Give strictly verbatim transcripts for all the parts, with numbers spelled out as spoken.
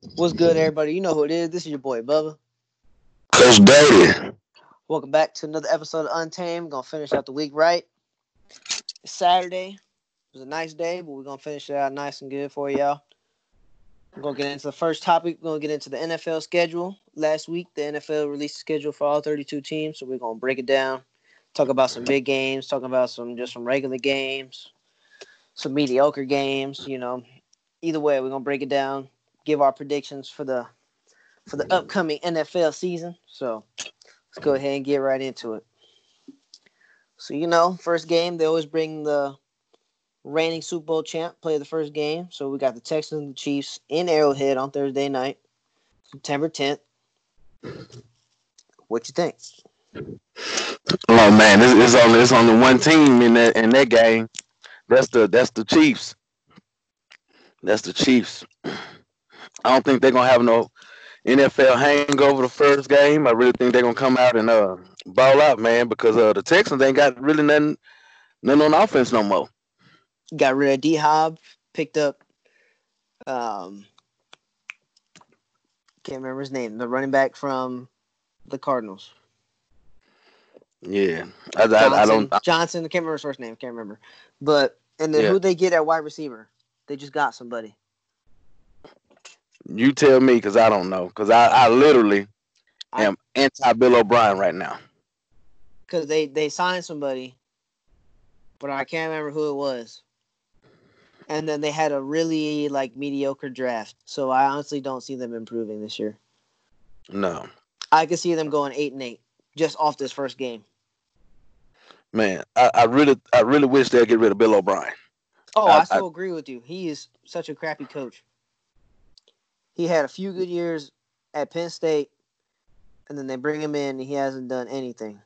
What's good, everybody? You know who it is. This is your boy Bubba. Coach Dirty. Welcome back to another episode of Untamed. Gonna finish out the week right. It's Saturday. It was a nice day, but we're gonna finish it out nice and good for y'all. We're gonna get into the first topic. We're gonna get into the N F L schedule. Last week, the N F L released a schedule for all thirty-two teams, so we're gonna break it down. Talk about some big games. Talk about some just some regular games, some mediocre games. You know, either way, we're gonna break it down. Give our predictions for the for the upcoming N F L season. So let's go ahead and get right into it. So, you know, first game, they always bring the reigning Super Bowl champ play the first game. So we got the Texans and the Chiefs in Arrowhead on Thursday night, September tenth. What you think? Oh man, it's, it's only it's only one team in that in that game. That's the that's the Chiefs. That's the Chiefs. I don't think they're gonna have no N F L hangover the first game. I really think they're gonna come out and uh ball out, man, because uh the Texans ain't got really nothing nothing on offense no more. Got rid of D Hop, picked up um can't remember his name, the running back from the Cardinals. Yeah, I, I, I Johnson. don't. I, Johnson, I can't remember his first name, can't remember. But and then yeah, who they get at wide receiver? They just got somebody. you tell me because I don't know because I, I literally I am anti Bill O'Brien right now. because they, they signed somebody, but I can't remember who it was. And then they had a really like mediocre draft. So I honestly don't see them improving this year. No, I could see them going eight and eight just off this first game. man, I, I really I really wish they'd get rid of Bill O'Brien. Oh, I, I I so agree with you. He is such a crappy coach. He had a few good years at Penn State, and then they bring him in, and he hasn't done anything.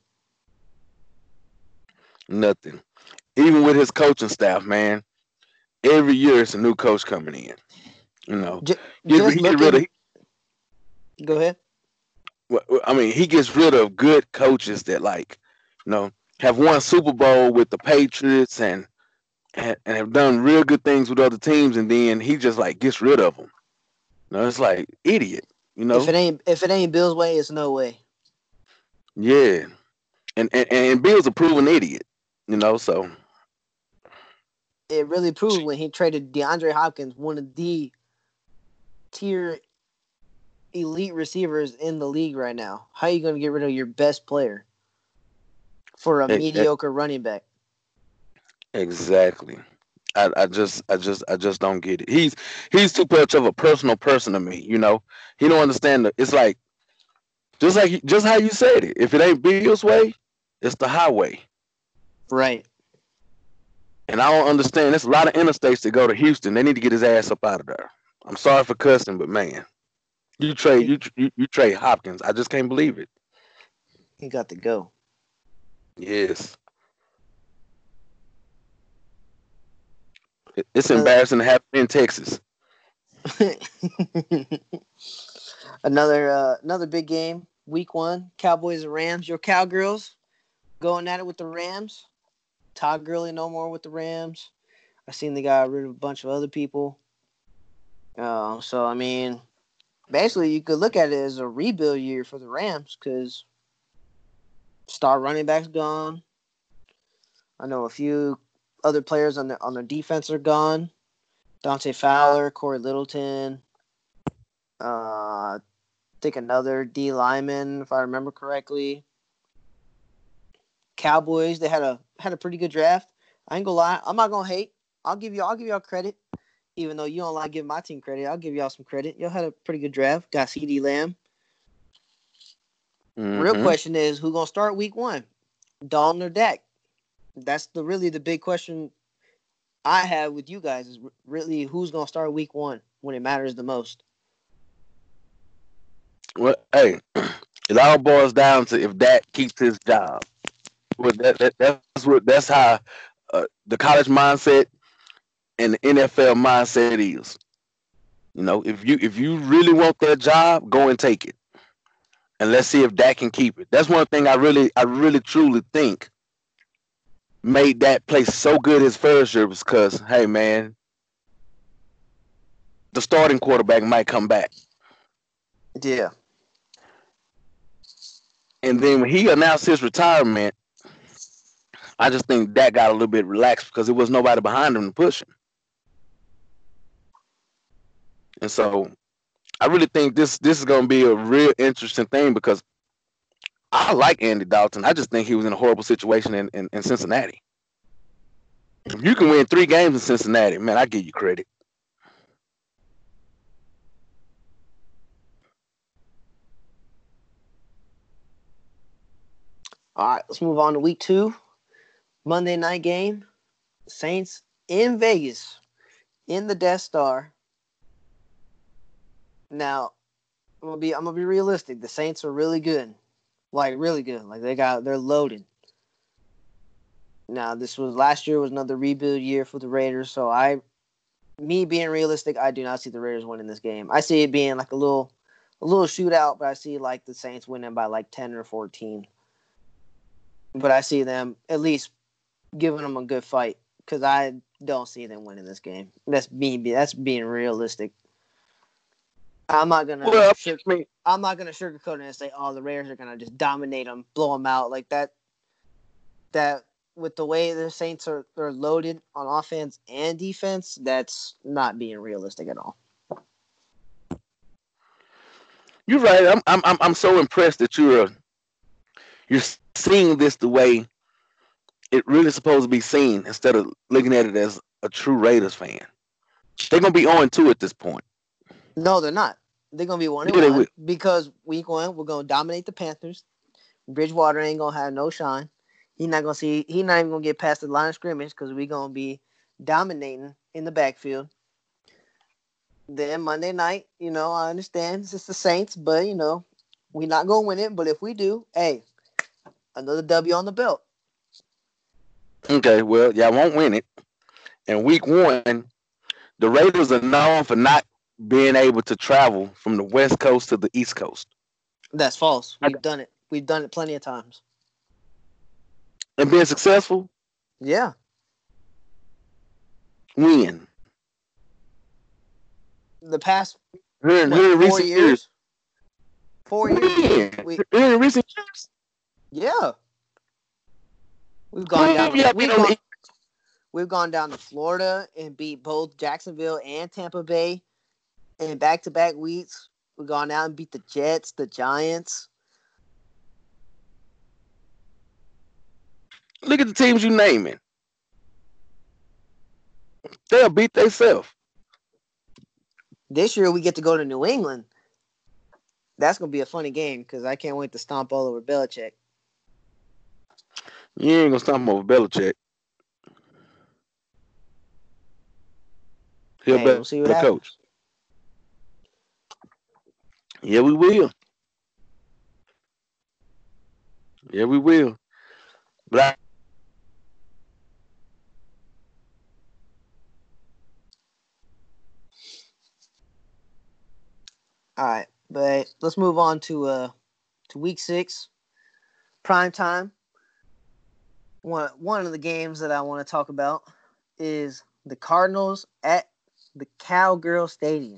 nothing. Even with his coaching staff, man, every year it's a new coach coming in. You know, J- he, just he get rid of. looking. Go ahead. I mean, he gets rid of good coaches that like, you know, have won Super Bowl with the Patriots and and, and have done real good things with other teams, and then he just like gets rid of them. You know, it's like idiot. You If know, it ain't if it ain't Bill's way, it's no way. yeah. And and, and Bill's a proven idiot. You know, so It really proved when he traded DeAndre Hopkins, one of the tier elite receivers in the league right now. How are you going to get rid of your best player for a e- e- mediocre running back? exactly. I, I just I just I just don't get it. He's he's too much of a personal person to me. You know, he don't understand. The, it's like just like just how you said it. If it ain't Bill's way, it's the highway. Right. And I don't understand. There's a lot of interstates that go to Houston. They need to get his ass up out of there. I'm sorry for cussing, but man, you trade He, you you, you trade Hopkins. I just can't believe it. he got to go. Yes, It- it's Another embarrassing to happen in Texas. another uh, another big game, week one, Cowboys and Rams. Your Cowgirls going at it with the Rams. Todd Gurley no more with the Rams. I seen they got rid of a bunch of other people. Uh, so I mean, basically, you could look at it as a rebuild year for the Rams because star running backs gone. I know a few other players on the on their defense are gone. Dante Fowler, Corey Littleton. Uh, I think another D lineman, if I remember correctly. Cowboys, they had a had a pretty good draft. I ain't gonna lie, I'm not gonna hate. I'll give you I'll give y'all credit, even though you don't like giving my team credit. I'll give y'all some credit. Y'all had a pretty good draft. Got CeeDee Lamb. Real Hmm. question is who gonna start week one? Dalton or Dak? That's the really the big question I have with you guys is really who's gonna start week one when it matters the most. Well, hey, it all boils down to if Dak keeps his job. Well, that, that that's what that's how uh, the college mindset and the N F L mindset is. You know, if you if you really want that job, go and take it, and let's see if Dak can keep it. That's one thing I really I really truly think made that place so good his first year was because hey man, the starting quarterback might come back. Yeah. And then when he announced his retirement, I just think that got a little bit relaxed because there was nobody behind him to push him. And so I really think this this is going to be a real interesting thing because I like Andy Dalton. I just think he was in a horrible situation in, in, in Cincinnati. If you can win three games in Cincinnati, man, I give you credit. All right, let's move on to week two. Monday night game. Saints in Vegas in the Death Star. Now, I'm gonna be I'm gonna be realistic. The Saints are really good. Like really good. Like they got they're loaded. Now, this was last year was another rebuild year for the Raiders, so I me being realistic, I do not see the Raiders winning this game. I see it being like a little a little shootout, but I see like the Saints winning by like ten or fourteen. But I see them at least giving them a good fight because I don't see them winning this game. That's being that's being realistic. I'm not gonna. Well, sugar, I mean, I'm not gonna sugarcoat it and say, "Oh, the Raiders are gonna just dominate them, blow them out like that." That with the way the Saints are, are loaded on offense and defense, that's not being realistic at all. you're right. I'm I'm I'm I'm so impressed that you're you're seeing this the way it really supposed to be seen instead of looking at it as a true Raiders fan. They're gonna be on two at this point. No, they're not. They're gonna be one and Yeah, they one will. because week one we're gonna dominate the Panthers. Bridgewater ain't gonna have no shine. He not gonna see. He not even gonna get past the line of scrimmage because we gonna be dominating in the backfield. Then Monday night, you know, I understand it's the Saints, but you know, we not gonna win it. But if we do, hey, another W on the belt. Okay, well, y'all won't win it. And week one, the Raiders are known for not being able to travel from the West Coast to the East Coast. That's false. We've done it. We've done it plenty of times. And being successful? Yeah. When? The past Here, what, here in four recent years? years. Four years. When? We, Here in recent years? yeah. We've gone down. Yeah, We've been on gone, the- we've gone down to Florida and beat both Jacksonville and Tampa Bay in back-to-back weeks. We've gone out and beat the Jets, the Giants. Look at the teams you naming. They'll beat themselves. This year we get to go to New England. That's gonna be a funny game because I can't wait to stomp all over Belichick. You ain't gonna stomp over Belichick. He'll Hey, be we'll see what the happens. coach. Yeah, we will. Yeah, we will. But I, All right, but let's move on to uh to week six, prime time. One one of the games that I want to talk about is the Cardinals at the Cowgirl Stadium.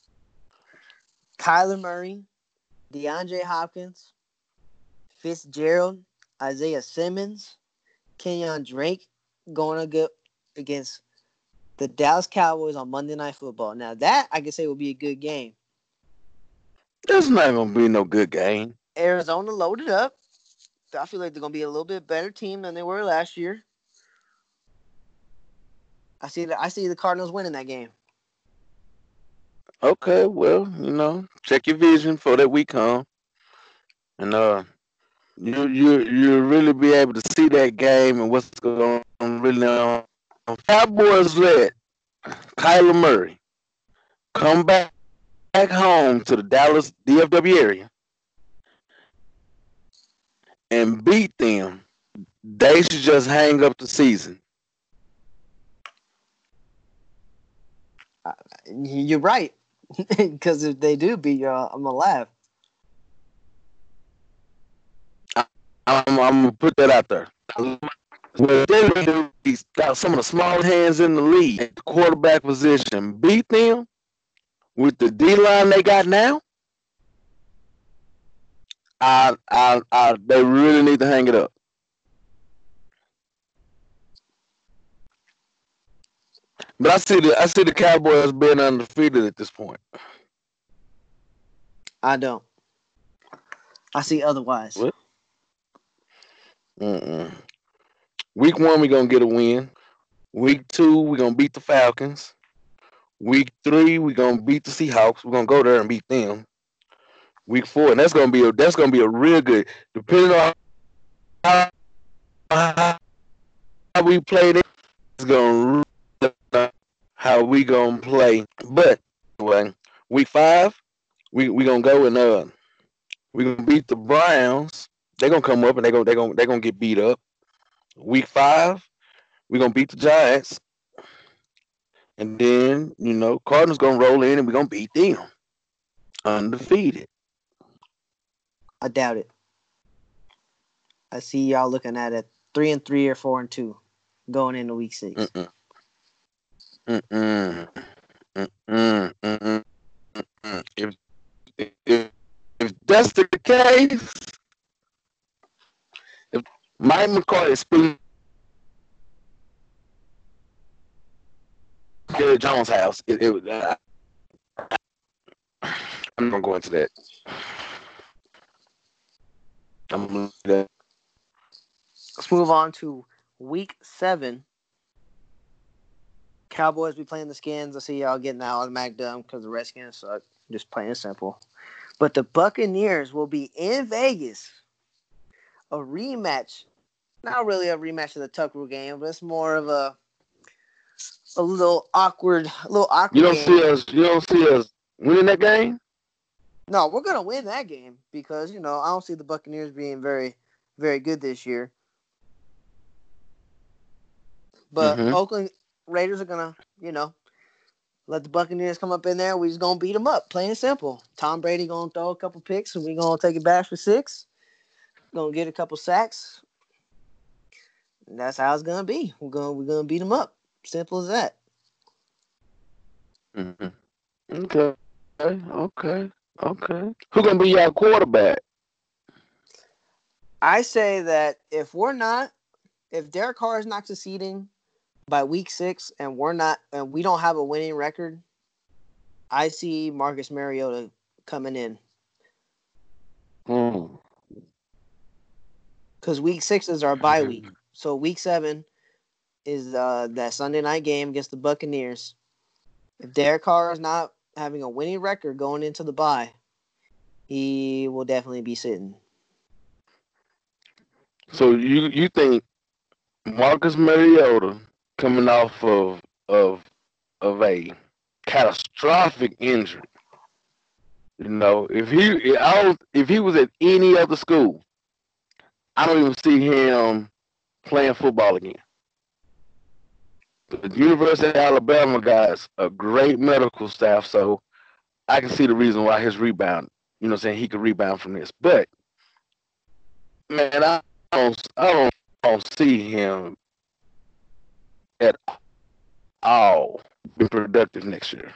Kyler Murray, DeAndre Hopkins, Fitzgerald, Isaiah Simmons, Kenyon Drake going up against the Dallas Cowboys on Monday Night Football. Now that I can say will be a good game. that's not gonna be no good game. Arizona loaded up. I feel like they're gonna be a little bit better team than they were last year. I see that. I see the Cardinals winning that game. Okay, well, you know, check your vision for that week come. And uh you you you really be able to see that game and what's going on really on. Cowboys let Kyler Murray come back back home to the Dallas D F W area and beat them. They should just hang up the season. Uh, you're right, because if they do beat you, I'm gonna laugh. I, I'm, I'm gonna put that out there. Well, then he's got some of the smallest hands in the league at the quarterback position. Beat them with the D line they got now. I, I, I, they really need to hang it up. But I see the I see the Cowboys being undefeated at this point. I don't. I see otherwise. What? Mm-mm. Week one, we're gonna get a win. Week two, we're gonna beat the Falcons. Week three, we're gonna beat the Seahawks. We're gonna go there and beat them. Week four, and that's gonna be a that's gonna be a real good. Depending on how, how we play, this is gonna really how we gonna play. But anyway, week five, we we gonna go and uh we gonna beat the Browns. They're gonna come up and they gonna they gonna they gonna get beat up. Week five, we gonna beat the Giants, and then you know Cardinals gonna roll in and we gonna beat them undefeated. I doubt it. I see y'all looking at it three and three or four and two going into week six. Mm-mm. Mm-mm. Mm-mm. Mm-mm. Mm-mm. If, if if that's the case, if Mike McCarthy is spilling Jerry Jones' house, it, it uh, I'm not going to that. I'm gonna do that. Let's move on to week seven. Cowboys be playing the Skins. I see y'all getting that automatic done because the Redskins suck. Just plain and simple. But the Buccaneers will be in Vegas. A rematch. Not really a rematch of the Tucker game, but it's more of a a little awkward, a little awkward You don't game. see us. You don't see us winning that game. No, we're gonna win that game because you know I don't see the Buccaneers being very, very good this year. But Mm-hmm. Oakland Raiders are gonna, you know, let the Buccaneers come up in there. We just gonna beat them up, plain and simple. Tom Brady gonna throw a couple picks, and we gonna take it back for six. Gonna get a couple sacks. And that's how it's gonna be. We're gonna we're gonna beat them up. Simple as that. Mm-hmm. Okay. Okay. Okay. Who gonna be your quarterback? I say that if we're not, if Derek Carr is not succeeding by week six, and we're not, and we don't have a winning record, I see Marcus Mariota coming in Hmm. because week six is our bye week. So week seven is uh, that Sunday night game against the Buccaneers. If Derek Carr is not having a winning record going into the bye, he will definitely be sitting. So you you think Marcus Mariota coming off of of of a catastrophic injury? You know, if he I don't, if he was at any other school, I don't even see him playing football again. The University of Alabama got a great medical staff, so I can see the reason why his rebound. You know, what I'm saying he could rebound from this, but man, I don't I don't, I don't see him at all being productive next year.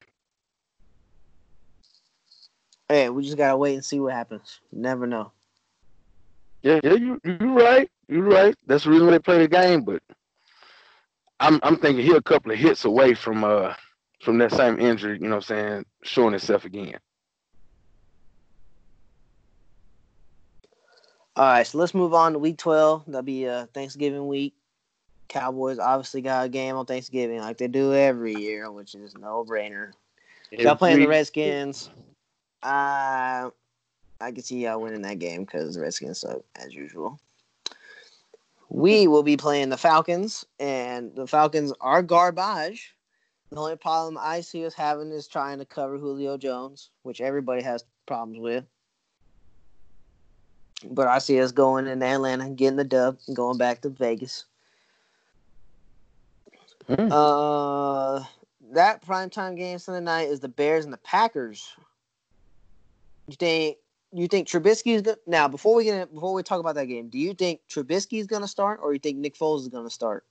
Hey, we just gotta wait and see what happens. Never know. Yeah, yeah, you you right, you right. That's the reason why they play the game. But I'm I'm thinking he a couple of hits away from uh from that same injury. You know, what I'm saying showing itself again. All right, so let's move on to week twelve. That'll be uh, Thanksgiving week. Cowboys obviously got a game on Thanksgiving like they do every year, which is no brainer. Y'all playing the Redskins. Uh, I can see y'all winning that game because the Redskins suck as usual. We will be playing the Falcons, and the Falcons are garbage. The only problem I see us having is trying to cover Julio Jones, which everybody has problems with. But I see us going into Atlanta, getting the dub, and going back to Vegas. Hmm. Uh, that primetime game Sunday night is the Bears and the Packers. You think you think Trubisky is good? Now, before we get in, before we talk about that game, do you think Trubisky is going to start, or you think Nick Foles is going to start?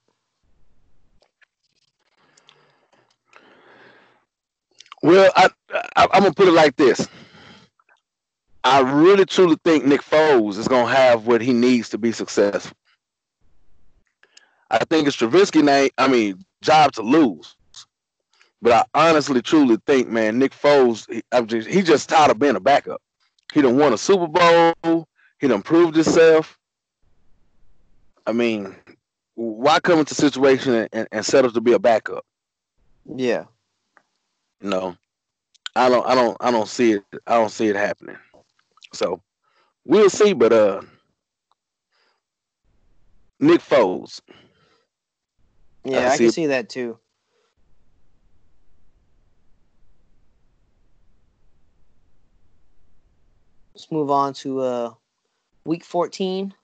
Well, I, I I'm gonna put it like this. I really truly think Nick Foles is gonna have what he needs to be successful. I think it's Trubisky name. I mean, job to lose. But I honestly, truly think, man, Nick Foles, he, I'm just, he just tired of being a backup. He done won a Super Bowl. He done proved himself. I mean, why come into a situation and, and settle to be a backup? Yeah. No, I don't. I don't. I don't see it. I don't see it happening. So we'll see. But uh, Nick Foles, Yeah, I I see can it. see that too. Let's move on to uh week fourteen.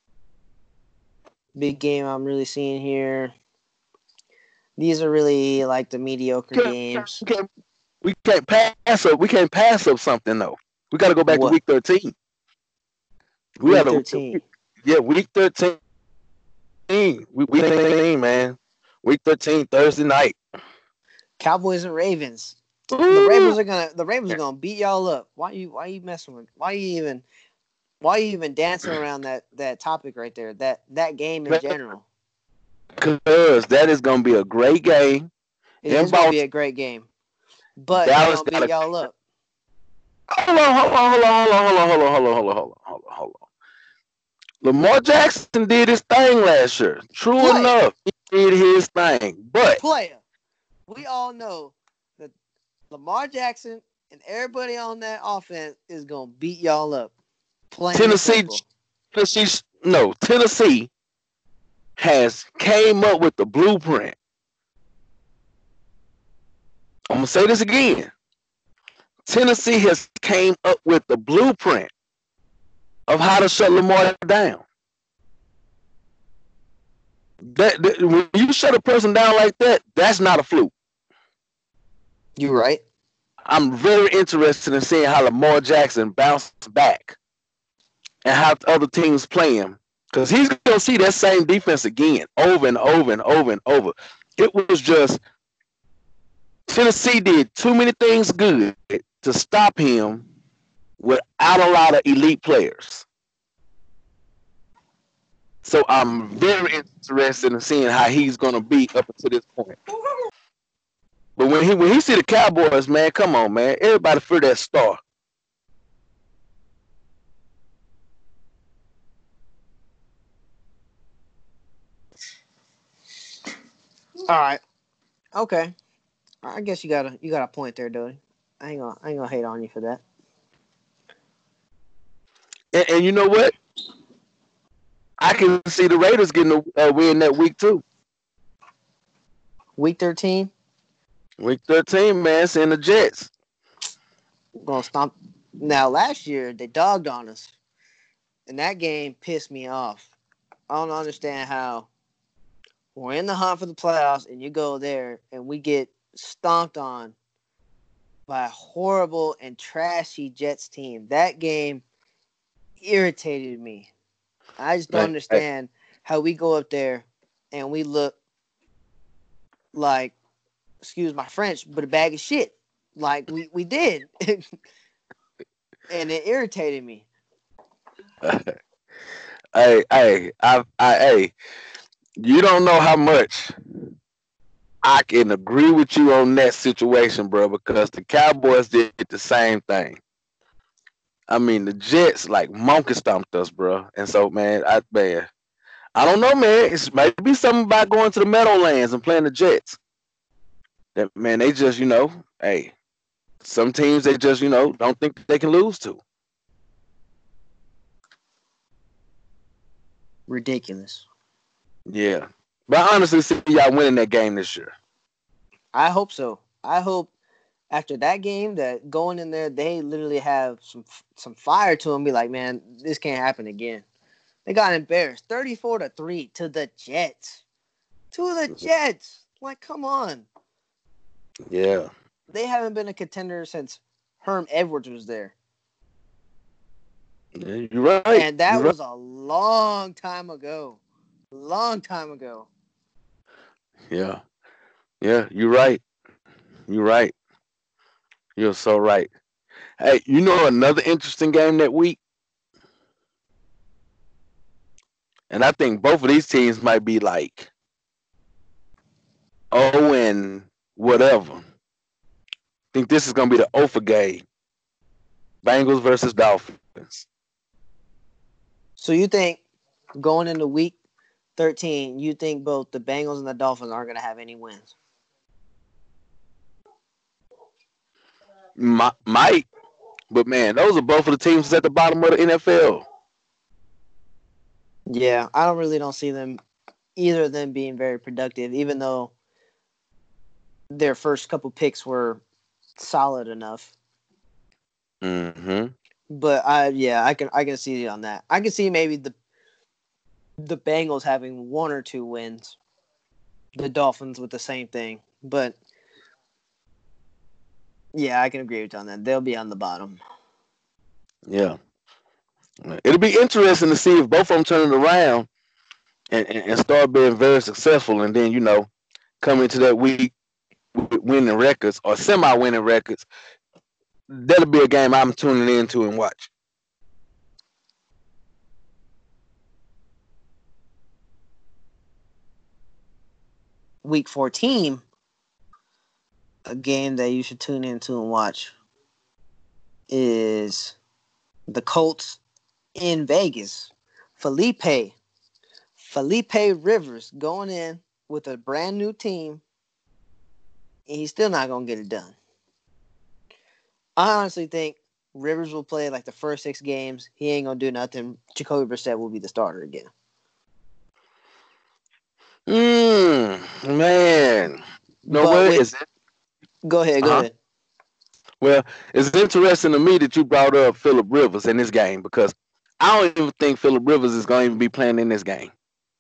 Big game I'm really seeing here. These are really like the mediocre We can't, games. we can't, we can't pass up. We can't pass up something though. We got to go back to What? week thirteen. We got Week to. thirteen. Yeah, week thirteen. Week thirteen, man. Week thirteen, Thursday night. Cowboys and Ravens. The Ooh. Ravens are gonna the Ravens are gonna beat y'all up. Why you why you messing with why you even why you even dancing around that, that topic right there? That that game in general. Because that is gonna be a great game. It is gonna be a great game. But they're Dallas gonna got beat y'all up. Hold on, hold on, hold on, hold on, hold on, hold on, hold on, hold on, hold on, hold on, hold on. Lamar Jackson did his thing last year. True Player. enough, he did his thing. But player, we all know that Lamar Jackson and everybody on that offense is gonna beat y'all up. Plain Tennessee, Tennessee, no, Tennessee has came up with the blueprint. I'm gonna say this again. Tennessee has came up with the blueprint of how to shut Lamar down. That, that when you shut a person down like that, that's not a fluke. You're right. I'm very interested in seeing how Lamar Jackson bounces back and how other teams play him. Because he's going to see that same defense again, over and over and over and over. It was just Tennessee did too many things good to stop him without a lot of elite players. So I'm very interested in seeing how he's going to be up until this point. But when he when he see the Cowboys, man, come on, man. Everybody fear that star. All right. Okay. I guess you got a you got a point there, Dodie. I ain't gonna I ain't gonna hate on you for that. And, and you know what? I can see the Raiders getting a uh, win that week too. Week thirteen. Week thirteen, man, seeing the Jets. We're gonna stomp. Now last year they dogged on us, and that game pissed me off. I don't understand how we're in the hunt for the playoffs, and you go there and we get stomped on by a horrible and trashy Jets team. That game irritated me. I just don't Man, understand how we go up there and we look like, excuse my French, but a bag of shit. Like we, we did. And it irritated me. hey, hey, I, I, hey, you don't know how much I can agree with you on that situation, bro, because the Cowboys did the same thing. I mean, the Jets like monkey stomped us, bro. And so, man, I man, I don't know, man. It's might be something about going to the Meadowlands and playing the Jets. That man, they just, you know, hey, some teams they just, you know, don't think they can lose to. Ridiculous. Yeah, but I honestly see y'all winning that game this year. I hope so. I hope after that game that going in there, they literally have some some fire to them. Be like, man, this can't happen again. They got embarrassed, thirty-four to three to the Jets. To the Jets. Like, come on. Yeah. They haven't been a contender since Herm Edwards was there. Yeah, you're right. And that you're was right. a long time ago. Long time ago. Yeah. Yeah, you're right. You're right. You're so right. Hey, you know another interesting game that week, and I think both of these teams might be like oh and whatever. Think this is gonna be the O for game. Bengals versus Dolphins. So you think going into week thirteen, you think both the Bengals and the Dolphins aren't going to have any wins? Mi- might, but man, those are both of the teams at the bottom of the N F L. Yeah, I don't really don't see them either of them being very productive, even though their first couple picks were solid enough. Mm-hmm. But I yeah, I can I can see it on that. I can see maybe the the Bengals having one or two wins. The Dolphins with the same thing. But yeah, I can agree with you on that. They'll be on the bottom. Yeah. It'll be interesting to see if both of them turn it around and, and, and start being very successful, and then you know come into that week with winning records or semi-winning records. That'll be a game I'm tuning into and watch. Week fourteen, a game that you should tune into and watch is the Colts in Vegas. Felipe, Felipe Rivers going in with a brand new team, and he's still not going to get it done. I honestly think Rivers will play like the first six games. He ain't going to do nothing. Jacoby Brissett will be the starter again. Mm, man. No, But where with is it? go ahead, go Uh-huh. ahead. Well, it's interesting to me that you brought up Phillip Rivers in this game because I don't even think Phillip Rivers is going to even be playing in this game.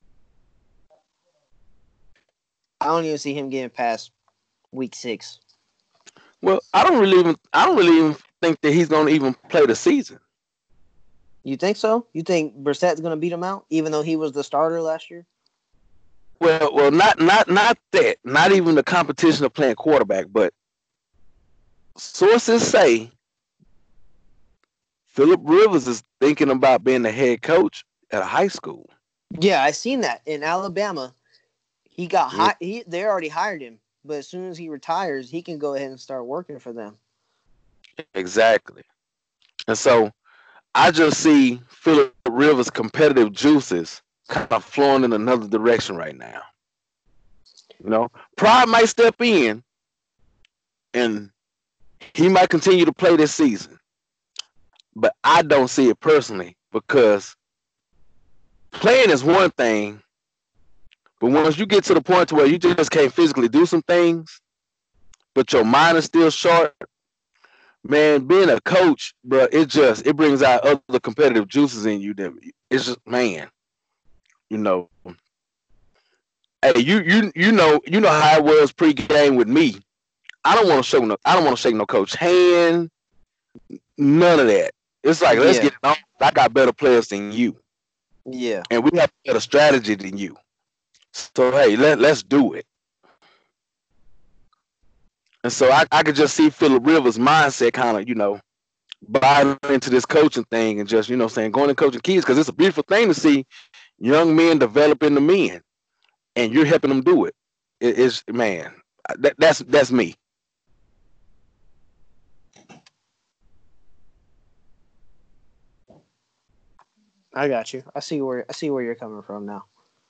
I don't even see him getting past week six. Well, I don't really even I don't really even think that he's going to even play the season. You think so? You think Brissett's going to beat him out, even though he was the starter last year? Well, well, not not not that, not even the competition of playing quarterback, but sources say Phillip Rivers is thinking about being the head coach at a high school. Yeah, I seen that in Alabama. He got Yeah, high. He they already hired him, but as soon as he retires, he can go ahead and start working for them. exactly. And so I just see Phillip Rivers' competitive juices kind of flowing in another direction right now. You know, Pride might step in and he might continue to play this season, but I don't see it personally because playing is one thing, but once you get to the point to where you just can't physically do some things, but your mind is still sharp, man, being a coach, bro, it just it brings out other competitive juices in you. That it's just man, you know. Hey, you you you know you know how it was pre-game with me. I don't want to show no I don't want to shake no coach hand, none of that. It's like let's Yeah, get it on. I got better players than you, yeah, and we have better strategy than you. So hey, let let's do it. And so I, I could just see Phillip Rivers' mindset kind of, you know, buying into this coaching thing and just, you know, saying going and coaching kids because it's a beautiful thing to see young men develop into men and you're helping them do it. it it's man, that, that's that's me. I got you. I see where I see where you're coming from now.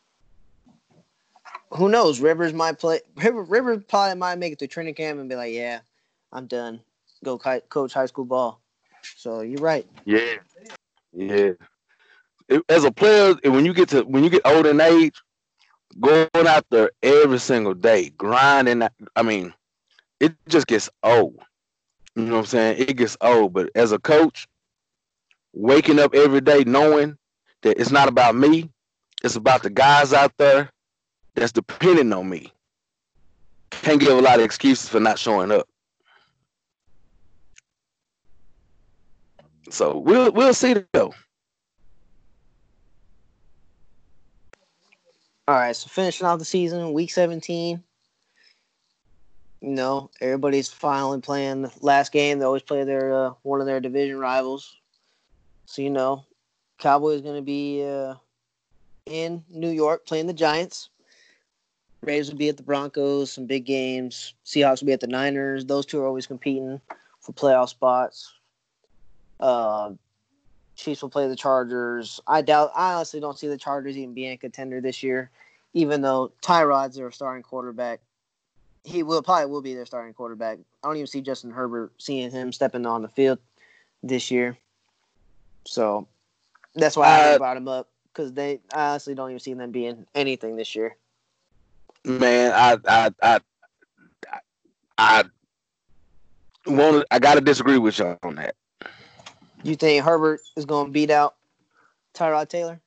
Who knows? Rivers might play. Rivers, Rivers probably might make it to training camp and be like, "Yeah, I'm done. Go coach high school ball." So you're right. Yeah, yeah. It, as a player, when you get to when you get older in age, going out there every single day, grinding. I mean, it just gets old. You know what I'm saying? It gets old. But as a coach, waking up every day knowing that it's not about me, it's about the guys out there that's depending on me. Can't give a lot of excuses for not showing up. So we'll we'll see though. All right. So finishing off the season, week seventeen. You know, everybody's finally playing the last game. They always play their uh, one of their division rivals. So you know, Cowboys going to be uh, in New York playing the Giants. Raiders will be at the Broncos, some big games. Seahawks will be at the Niners. Those two are always competing for playoff spots. Uh, Chiefs will play the Chargers. I doubt. I honestly don't see the Chargers even being a contender this year, even though Tyrod's their starting quarterback. He will probably will be their starting quarterback. I don't even see Justin Herbert seeing him stepping on the field this year. So that's why I I, brought him up, because they I honestly don't even see them being anything this year. man, I, I, I, I want. I got to disagree with you on that. You think Herbert is going to beat out Tyrod Taylor?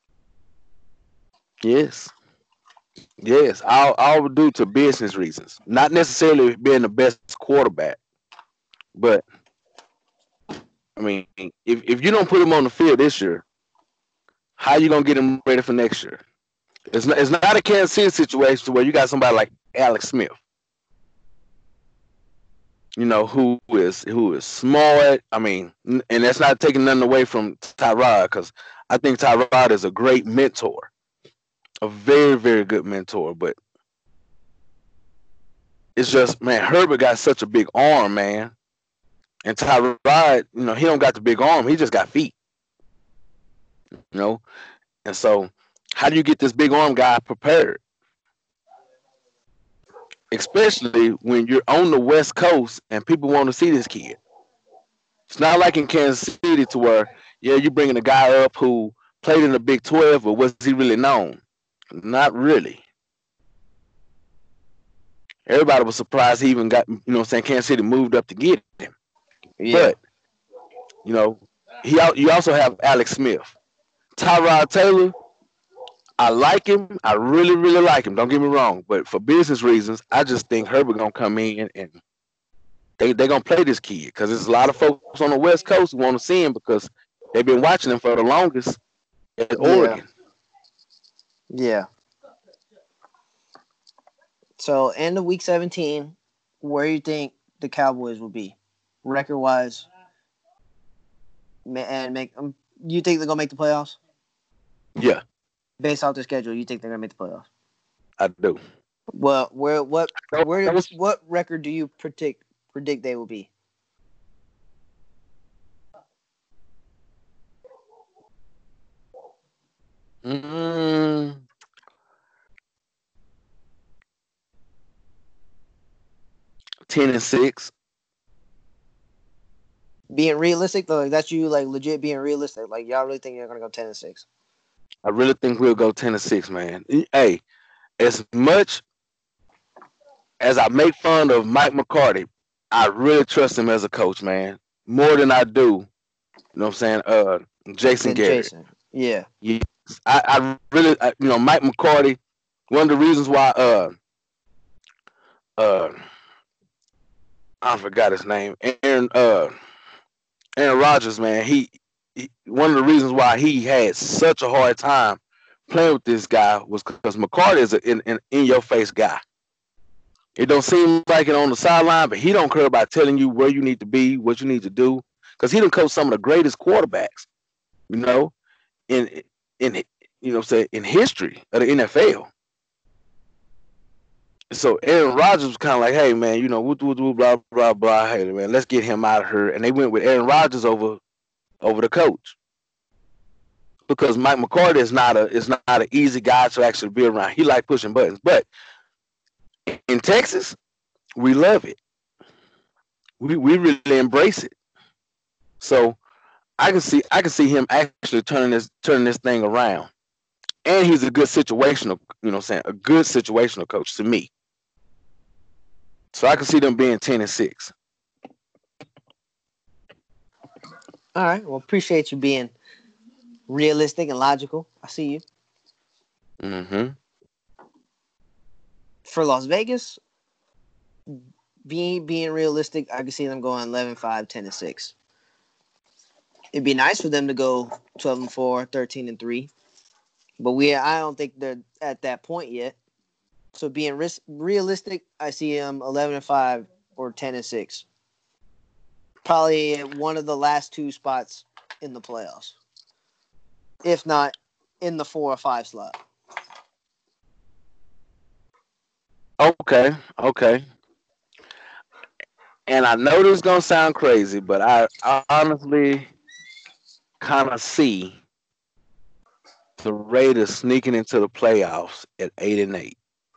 Yes. Yes, I'll I'll do to business reasons, not necessarily being the best quarterback, but I mean, if if you don't put him on the field this year, how you gonna get him ready for next year? It's not it's not a Kansas City situation where you got somebody like Alex Smith, you know, who is who is smart. I mean, and that's not taking nothing away from Tyrod, because I think Tyrod is a great mentor, a very very good mentor, but it's just, man, Herbert got such a big arm, man. And Tyrod, you know, he don't got the big arm. He just got feet, you know. And so, how do you get this big arm guy prepared? Especially when you're on the West Coast and people want to see this kid. It's not like in Kansas City to where, yeah, you're bringing a guy up who played in the Big twelve, but was he really known? Not really. Everybody was surprised he even got, you know what I'm saying, Kansas City moved up to get him. Yeah. But, you know, he you also have Alex Smith. Tyrod Taylor, I like him. I really, really like him. Don't get me wrong. But for business reasons, I just think Herbert going to come in and they, they're going to play this kid, because there's a lot of folks on the West Coast who want to see him because they've been watching him for the longest at Yeah. Oregon. Yeah. So, end of week seventeen, where do you think the Cowboys will be, record wise? And make um, you think they're gonna make the playoffs? Yeah, Based off their schedule, you think they're gonna make the playoffs? I do. Well, where what That where was, what record do you predict predict they will be? mm, ten and six. Being realistic though, like that's you like legit being realistic. Like y'all really think you're gonna go ten and six? I really think we'll go ten and six, man. Hey, as much as I make fun of Mike McCarthy, I really trust him as a coach, man. More than I do, you know what I'm saying? Uh, Jason Then Garrett. Jason, yeah, Yes, I, I really, I, you know, Mike McCarthy. One of the reasons why, uh, uh, I forgot his name, Aaron, uh, Aaron Rodgers, man. He, he, one of the reasons why he had such a hard time playing with this guy was because McCarthy is an in, in, in your face guy. It don't seem like it on the sideline, but he don't care about telling you where you need to be, what you need to do, because he done coach some of the greatest quarterbacks, you know, in in you know, say in history of the N F L. So Aaron Rodgers was kind of like, hey man, you know, woo, woo, woo, blah blah blah. Hey man, let's get him out of here. And they went with Aaron Rodgers over over the coach, because Mike McCarthy is not a is not an easy guy to actually be around. He like pushing buttons, but in Texas, we love it. We we really embrace it. So I can see I can see him actually turning this turning this thing around. And he's a good situational, you know what I'm saying, a good situational coach to me. So I can see them being ten and six. all right. Well, appreciate you being realistic and logical. I see you. Mm-hmm. For Las Vegas, being being realistic, I can see them going eleven five, ten and six. It'd be nice for them to go twelve and four, thirteen and three. But we I don't think they're at that point yet. So being ris- realistic, I see them eleven and five or ten and six. Probably at one of the last two spots in the playoffs, if not in the four or five slot. Okay, okay. And I know this is gonna sound crazy, but I, I honestly kind of see the Raiders sneaking into the playoffs at eight and eight.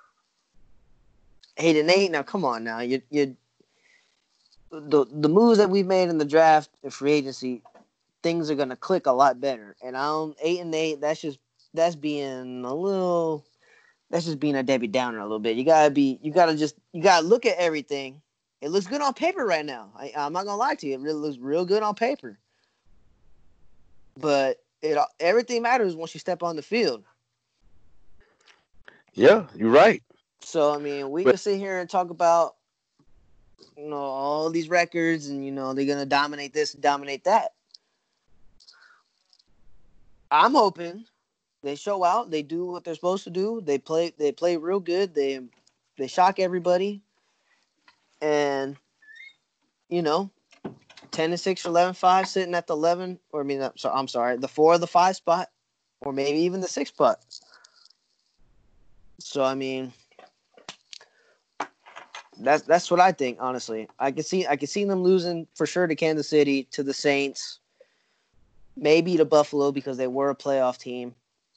Eight and eight. Now, come on, now you you the the moves that we've made in the draft and free agency, things are gonna click a lot better. And I don't eight and eight. That's just that's being a little. That's just being a Debbie Downer a little bit. You gotta be. You gotta just. You gotta look at everything. It looks good on paper right now. I, I'm not gonna lie to you. It really looks real good on paper. But it everything matters once you step on the field. Yeah, you're right. So I mean, we But can sit here and talk about you know all these records, and you know they're gonna dominate this, and dominate that. I'm hoping they show out. They do what they're supposed to do. They play. They play real good. They they shock everybody, and you know, ten and six or eleven five, sitting at the eleven. Or I mean, I'm sorry, I'm sorry, the four or the five spot, or maybe even the six spot. So I mean, that's that's what I think. Honestly, I can see I can see them losing for sure to Kansas City, to the Saints, maybe to Buffalo because they were a playoff team.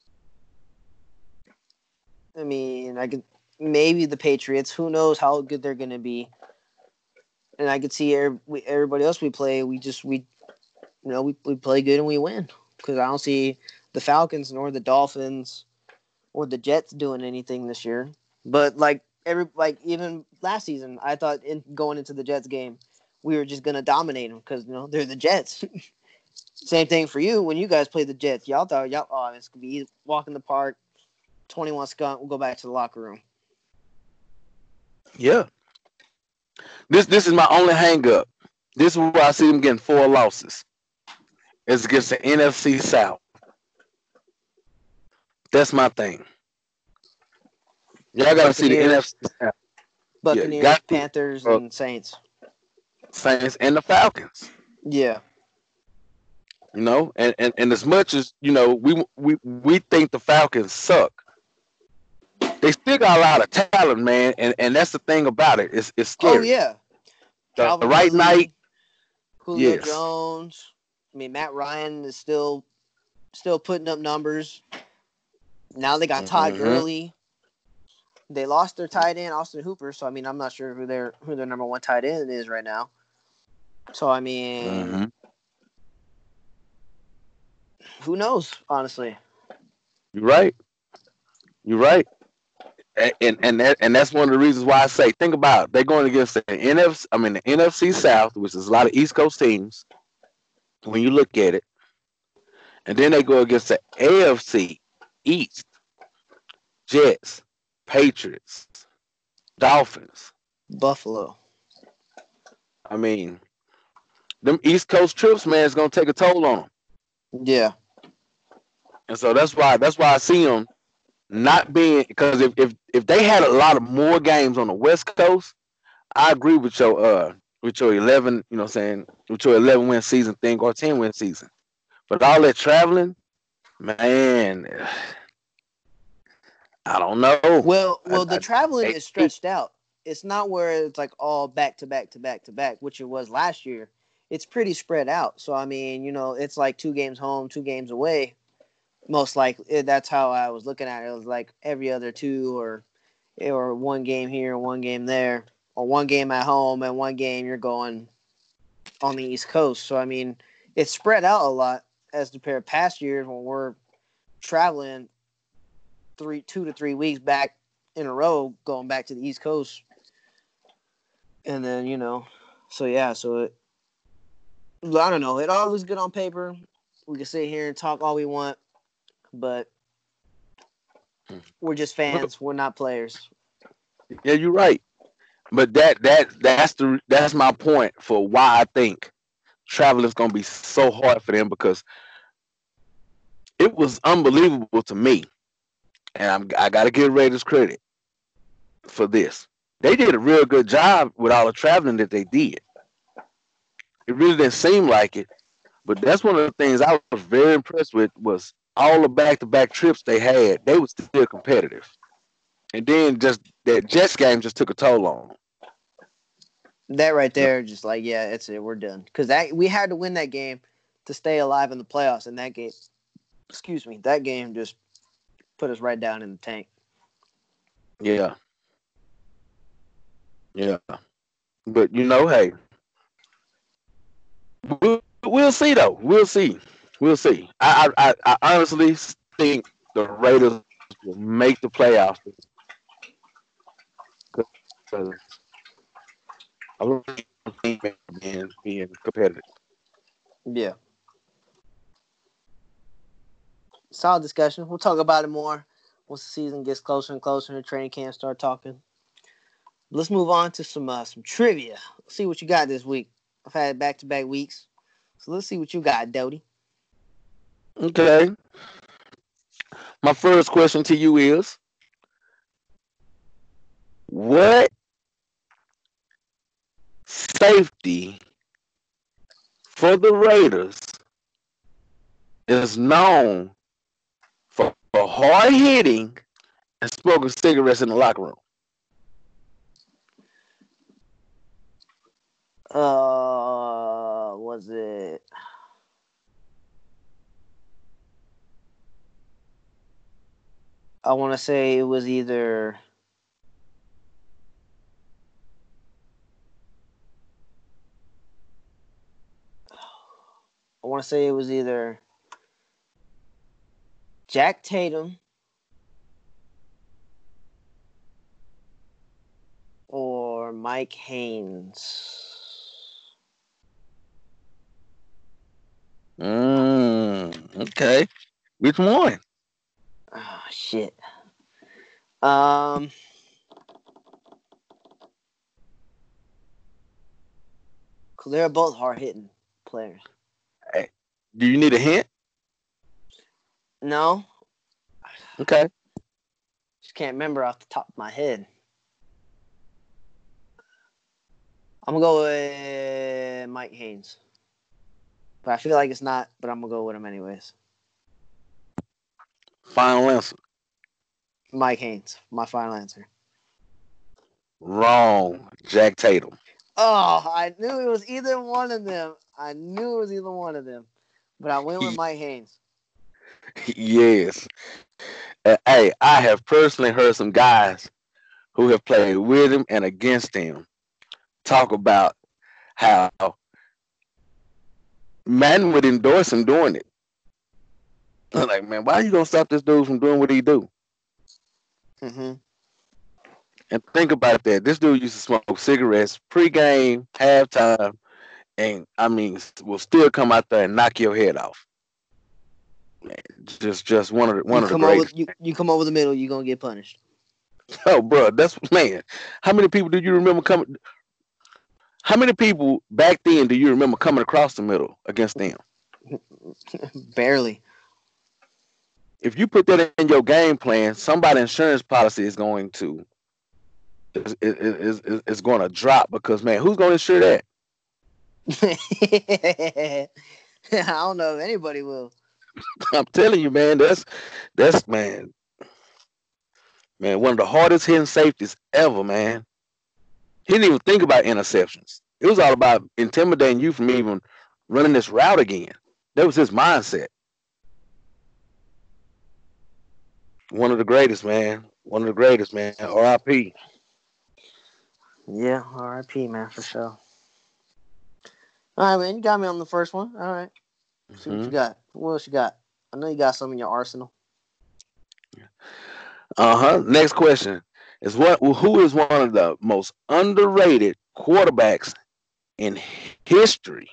I mean, I could maybe the Patriots. Who knows how good they're going to be? And I could see everybody else we play. We just we, you know, we we play good and we win because I don't see the Falcons nor the Dolphins or the Jets doing anything this year. But like every like even last season, I thought in going into the Jets game, we were just going to dominate them because you know they're the Jets. Same thing for you when you guys played the Jets. Y'all thought y'all oh it's gonna be easy. Walk in the park. twenty-one skunk, we'll go back to the locker room. yeah, this this is my only hang up. This is where I see them getting four losses. It's against the N F C South. That's my thing. Y'all gotta see the N F C South. Yeah, you Buccaneers, got Panthers, uh, and Saints. Saints and the Falcons. Yeah. You know, and, and, and as much as you know, we we we think the Falcons suck. They still got a lot of talent, man, and, and that's the thing about it. It's it's Oh scary. yeah. The, the Calvin right night, Ridley, Julio yes. Jones. I mean, Matt Ryan is still still putting up numbers. Now they got Todd Mm-hmm. Gurley. They lost their tight end, Austin Hooper. So I mean, I'm not sure who their who their number one tight end is right now. So I mean, Mm-hmm. who knows? Honestly, You're right. You're right. And and and, that, and that's one of the reasons why I say think about it. They're going against the N F C. I mean the N F C South, which is a lot of East Coast teams. When you look at it, and then they go against the A F C East, Jets, Patriots, Dolphins. Buffalo. I mean, them East Coast trips, man, is going to take a toll on them. Yeah. And so that's why that's why I see them not being because if, if if they had a lot of more games on the West Coast, I agree with your uh with your eleven, you know, what I'm saying with your eleven win season thing or ten win season. But all that traveling, man, I don't know. Well, well, I, the I, traveling I, is stretched out. It's not where it's like all back to back to back to back, which it was last year. It's pretty spread out. So I mean, you know, it's like two games home, two games away. Most likely, that's how I was looking at it. It was like every other two, or or one game here, one game there, or one game at home and one game you're going on the East Coast. So I mean, it's spread out a lot as compared to past years when we're traveling three, two to three weeks back in a row, going back to the East Coast, and then you know, so yeah, so it, I don't know. It all looks good on paper. We can sit here and talk all we want, but we're just fans. We're not players. yeah, you're right. But that that that's the that's my point for why I think travel is gonna be so hard for them because it was unbelievable to me, and I'm I gotta give Raiders credit. for this. They did a real good job with all the traveling that they did. It really didn't seem like it, but that's one of the things I was very impressed with was all the back-to-back trips they had. They were still competitive, and then just that Jets game just took a toll on them. That right there, just like yeah, that's it. We're done because that we had to win that game to stay alive in the playoffs. And that game, excuse me, that game just put us right down in the tank. Yeah, yeah, but you know, hey, we'll, we'll see though. We'll see. We'll see. I, I, I honestly think the Raiders will make the playoffs because I don't think being being competitive. Yeah. Solid discussion. We'll talk about it more once the season gets closer and closer and training camp start talking. Let's move on to some uh, some trivia. Let's see what you got this week. I've had back to back weeks, so let's see what you got, Doty. Okay. My first question to you is, what safety for the Raiders is known for, for hard hitting and smoking cigarettes in the locker room? Uh, was it? I want to say it was either. I want to say it was either Jack Tatum or Mike Haynes. Mm, okay. Which one? Oh, shit. Um, because they're both hard hitting players. Hey, do you need a hint? No. Okay. Just can't remember off the top of my head. I'm going to go with Mike Haynes. But I feel like it's not, but I'm going to go with him anyways. Final answer. Mike Haynes. My final answer. Wrong. Jack Tatum. Oh, I knew it was either one of them. I knew it was either one of them. But I went with Mike Haynes. Yes. Uh, hey, I have personally heard some guys who have played with him and against him talk about how Madden would endorse him doing it. I'm like, man, why are you gonna stop this dude from doing what he do? Mm-hmm. And think about that. This dude used to smoke cigarettes pregame, halftime, and I mean, will still come out there and knock your head off. Man, just, just one of the one you of the come greatest. Over, you, you come over the middle, you're gonna get punished. Oh, bro, that's man. How many people do you remember coming? How many people back then do you remember coming across the middle against them? Barely. If you put that in your game plan, somebody's insurance policy is going to is is, is, is going to drop because man, who's going to insure that? I don't know if anybody will. I'm telling you, man, that's that's man, man, one of the hardest hitting safeties ever, man. He didn't even think about interceptions. It was all about intimidating you from even running this route again. That was his mindset. One of the greatest, man. One of the greatest, man. R I P. Yeah, R I P, man, for sure. All right, man, you got me on the first one. All right. See mm-hmm. what you got. What else you got? I know you got some in your arsenal. Uh-huh. Next question is what who is one of the most underrated quarterbacks in history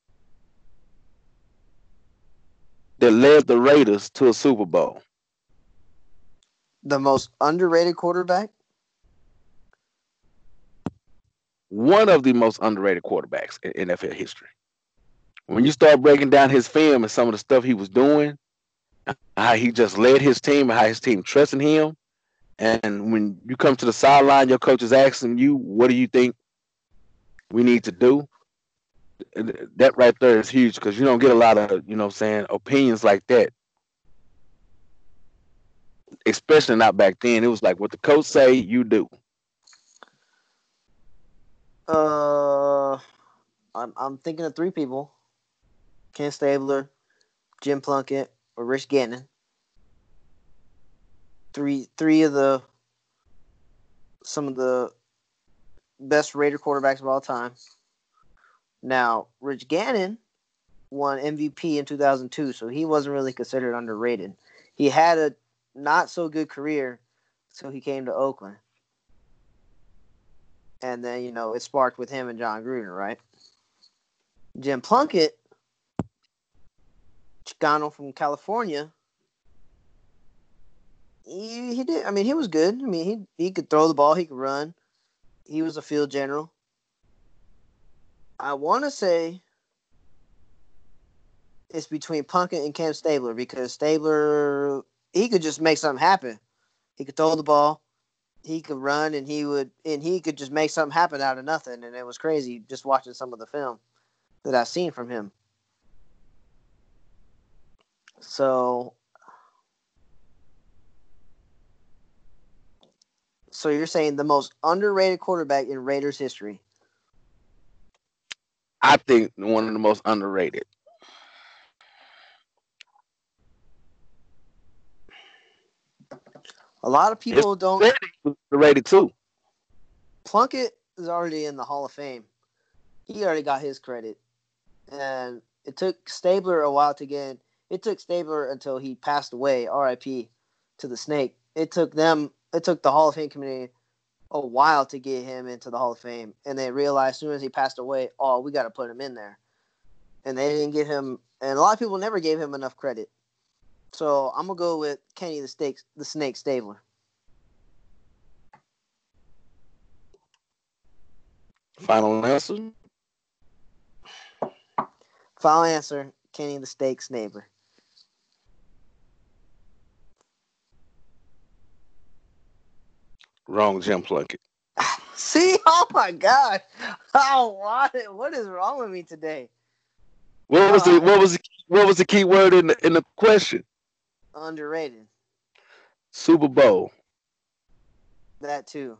that led the Raiders to a Super Bowl? The most underrated quarterback? One of the most underrated quarterbacks in N F L history. When you start breaking down his film and some of the stuff he was doing, how he just led his team and how his team trusted him, And when you come to the sideline, your coach is asking you, what do you think we need to do? That right there is huge because you don't get a lot of, you know what I'm saying, opinions like that. Especially not back then. It was like what the coach say, you do. Uh, I'm I'm thinking of three people: Ken Stabler, Jim Plunkett, or Rich Gannon. Three three of the some of the best Raider quarterbacks of all time. Now, Rich Gannon won M V P in two thousand two, so he wasn't really considered underrated. He had a not so good career until he came to Oakland. And then, you know, it sparked with him and John Gruden, right? Jim Plunkett, Chicano from California, he, he did. I mean, he was good. I mean, he he could throw the ball, he could run. He was a field general. I want to say it's between Plunkett and Cam Stabler because Stabler, he could just make something happen. He could throw the ball, he could run, and he would, and he could just make something happen out of nothing. And it was crazy just watching some of the film that I've seen from him. So, so you're saying the most underrated quarterback in Raiders history? I think one of the most underrated. A lot of people It's don't. underrated too. Plunkett is already in the Hall of Fame. He already got his credit, and it took Stabler a while to get. It took Stabler until he passed away, R I P to the Snake. It took them. It took the Hall of Fame committee a while to get him into the Hall of Fame, and they realized as soon as he passed away, oh, we got to put him in there, and they didn't give him. And a lot of people never gave him enough credit. So I'm gonna go with Kenny the Snake, the Snake Stabler. Final answer. Final answer: Kenny the Snake Stabler. Wrong, Jim Plunkett. See, oh my God, oh, what, what is wrong with me today? What was the what was the what was the key word in the in the question? Underrated. Super Bowl. That too.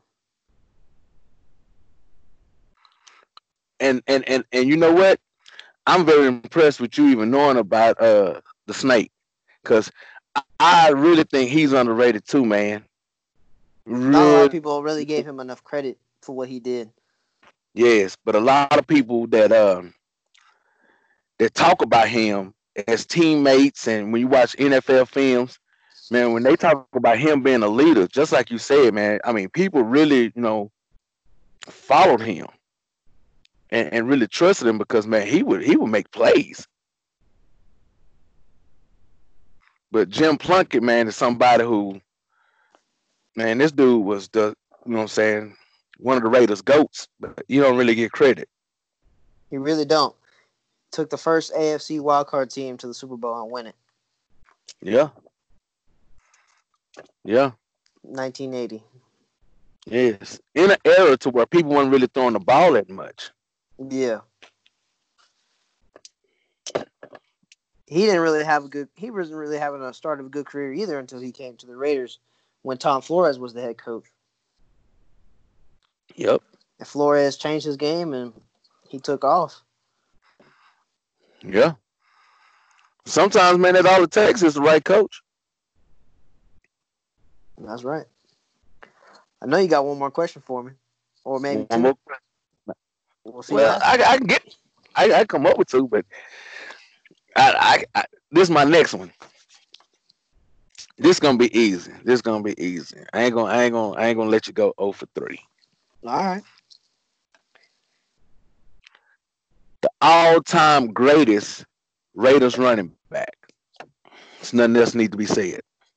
And and and and you know what? I'm very impressed with you even knowing about uh the Snake, because I, I really think he's underrated too, man. Really? Not a lot of Really, people really gave him enough credit for what he did. yes, but a lot of people that um that talk about him as teammates, and when you watch N F L films, man, when they talk about him being a leader, just like you said, man, I mean, people really, you know, followed him and, and really trusted him because, man, he would he would make plays. But Jim Plunkett, man, is somebody who, man, this dude was the, you know what I'm saying, one of the Raiders goats, but you don't really get credit. You really don't. Took the first A F C wildcard team to the Super Bowl and win it. Yeah. Yeah. nineteen eighty. Yes. In an era to where people weren't really throwing the ball that much. Yeah. He didn't really have a good. He wasn't really having a start of a good career either until he came to the Raiders when Tom Flores was the head coach. Yep. And Flores changed his game and he took off. Yeah. Sometimes, man, that all it takes is the right coach. That's right. I know you got one more question for me, or maybe One two. more. We'll see. Well, I, I can get, I, I come up with two, but I, I, I, this is my next one. This gonna be easy. This gonna be easy. I ain't gonna, I ain't gonna, I ain't gonna let you go zero for three. All right. The all-time greatest Raiders running back. There's nothing else need to be said.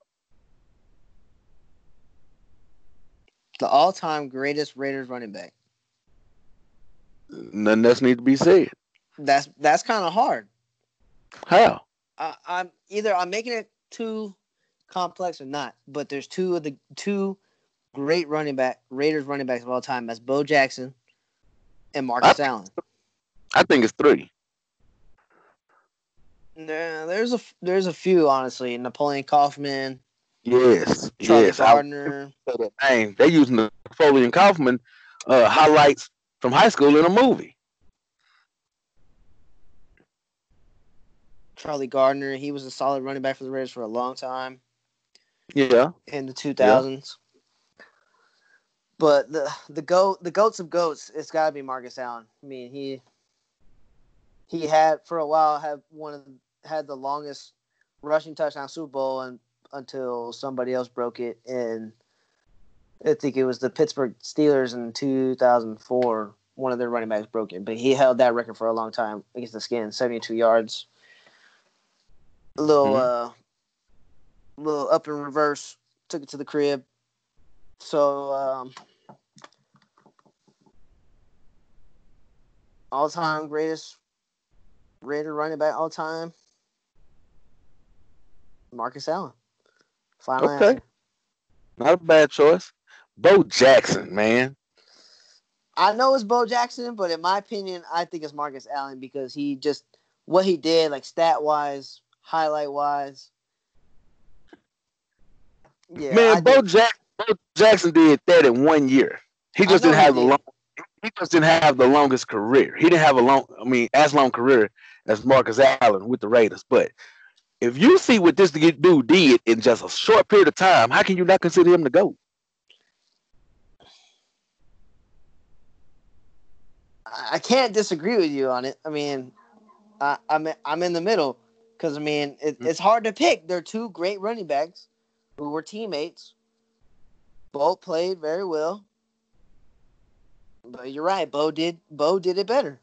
The all-time greatest Raiders running back. Nothing else need to be said. That's that's kind of hard. How? I, I'm either I'm making it too complex or not, but there's two of the two great running back, Raiders running backs of all time as Bo Jackson and I, Marcus Allen. I think it's three. Nah, there's a there's a few honestly. Napoleon Kaufman, Yes, Charlie yes. Gardner. I that name. They using the Napoleon Kaufman uh, highlights from high school in a movie. Charlie Gardner. He was a solid running back for the Raiders for a long time. Yeah. In the two thousands. Yeah. But the the goat the goats of goats, it's got to be Marcus Allen. I mean, he he had for a while had one of the, had the longest rushing touchdown Super Bowl and until somebody else broke it in I think it was the Pittsburgh Steelers in two thousand four. One of their running backs broke it, but he held that record for a long time against the Skins, seventy-two yards. A little mm-hmm. uh little up and reverse, took it to the crib. So um all time greatest Raider running back all time, Marcus Allen. Final okay. answer. Not a bad choice. Bo Jackson, man. I know it's Bo Jackson, but in my opinion, I think it's Marcus Allen because he just what he did, like stat wise, highlight wise. Yeah, man, I Bo, think... Jack- Bo Jackson did that in one year. He just didn't have the long. He just didn't have the longest career. He didn't have a long, I mean, as long career as Marcus Allen with the Raiders. But if you see what this dude did in just a short period of time, how can you not consider him the GOAT? I can't disagree with you on it. I mean, I, I'm I'm in the middle because I mean it, it's hard to pick. They're two great running backs who were teammates. Both played very well. But you're right, Bo did Bo did it better.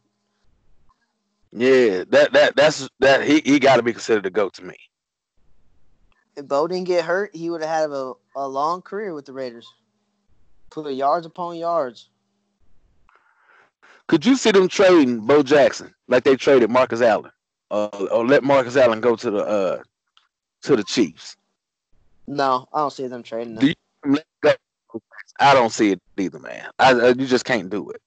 Yeah, that that that's that he, he got to be considered the GOAT to me. If Bo didn't get hurt, he would have had a, a long career with the Raiders. Put yards upon yards. Could you see them trading Bo Jackson like they traded Marcus Allen, uh, or let Marcus Allen go to the uh, to the Chiefs? No, I don't see them trading them. Do you let go? I don't see it either, man. I, I you just can't do it.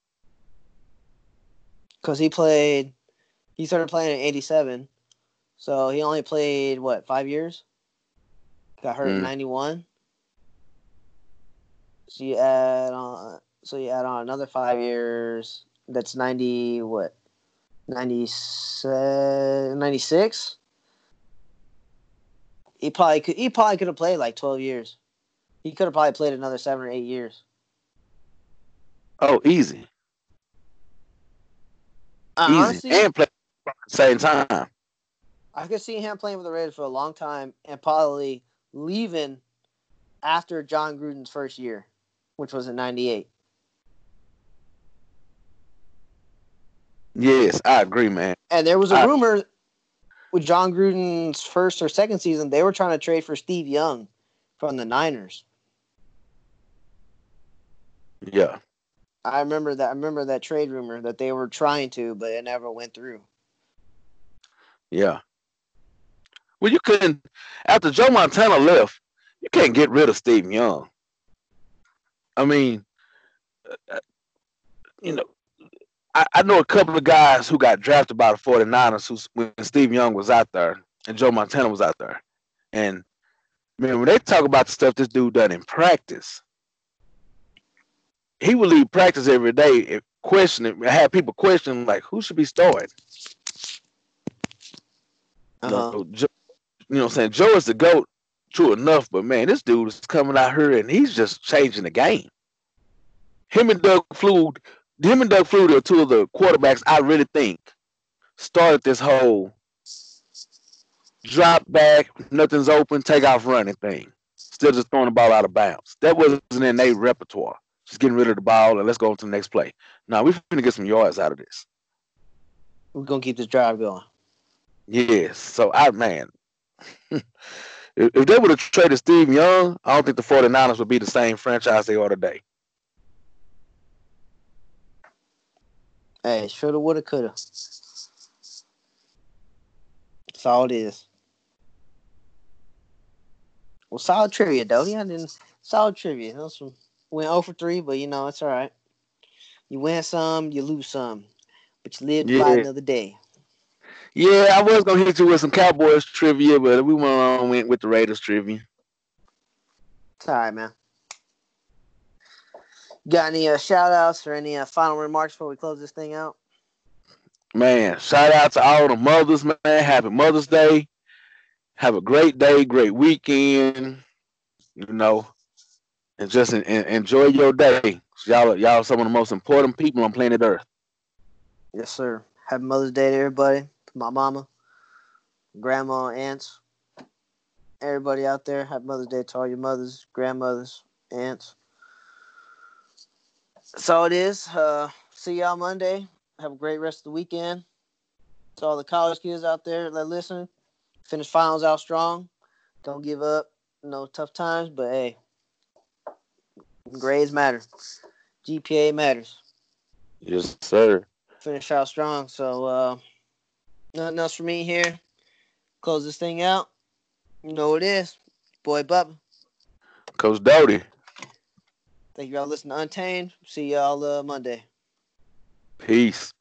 Because he played, he started playing in eighty-seven, so he only played what five years. Got hurt mm. in ninety-one. So you add on, so you add on another five years. That's ninety what, ninety-seven, ninety-six. He probably could. He probably could have played like twelve years. He could have probably played another seven or eight years. Oh, easy. Uh, easy. Honestly, and play at the same time. I could see him playing with the Raiders for a long time and probably leaving after John Gruden's first year, which was in ninety-eight. Yes, I agree, man. And there was a I, rumor with John Gruden's first or second season, they were trying to trade for Steve Young from the Niners. Yeah. I remember that. I remember that trade rumor that they were trying to, but it never went through. Yeah. Well, you couldn't, after Joe Montana left, you can't get rid of Steve Young. I mean, uh, you know, I, I know a couple of guys who got drafted by the 49ers who, when Steve Young was out there and Joe Montana was out there. And, man, when they talk about the stuff this dude done in practice, he would leave practice every day and question it, have people question, like, who should be starting? Uh-huh. You know, Joe, you know what I'm saying? Joe is the GOAT, true enough, but, man, this dude is coming out here and he's just changing the game. Him and Doug Flutie, him and Doug Flutie are two of the quarterbacks I really think started this whole drop back, nothing's open, take off running thing. Still just throwing the ball out of bounds. That wasn't in their repertoire. Just getting rid of the ball and let's go on to the next play. Now, we're going to get some yards out of this. We're going to keep this drive going. Yes. So, I man, if, if they would have traded Steve Young, I don't think the 49ers would be the same franchise they are today. Hey, shoulda, woulda, coulda. That's all it is. Well, solid trivia, though. Yeah, I didn't solid trivia. That was some, went zero for three, but you know, it's all right. You win some, you lose some, but you live to fight Yeah. another day. Yeah, I was gonna hit you with some Cowboys trivia, but we went on went with the Raiders trivia. It's all right, man. Got any uh, shout outs or any uh, final remarks before we close this thing out? Man, shout out to all the mothers, man. Happy Mother's Day. Have a great day, great weekend. You know, and just en- en- enjoy your day. Y'all, y'all, are some of the most important people on planet Earth. Yes, sir. Happy Mother's Day to everybody. To my mama, grandma, aunts, everybody out there. Happy Mother's Day to all your mothers, grandmothers, aunts. That's all it is. Uh, see y'all Monday. Have a great rest of the weekend. To all the college kids out there that listen, finish finals out strong. Don't give up. No tough times, but hey, grades matter. G P A matters. Yes, sir. Finish out strong. So, uh, nothing else for me here. Close this thing out. You know what it is. Boy Bubba. Coach Doty. Thank you all for listening to Untamed. See y'all uh, Monday. Peace.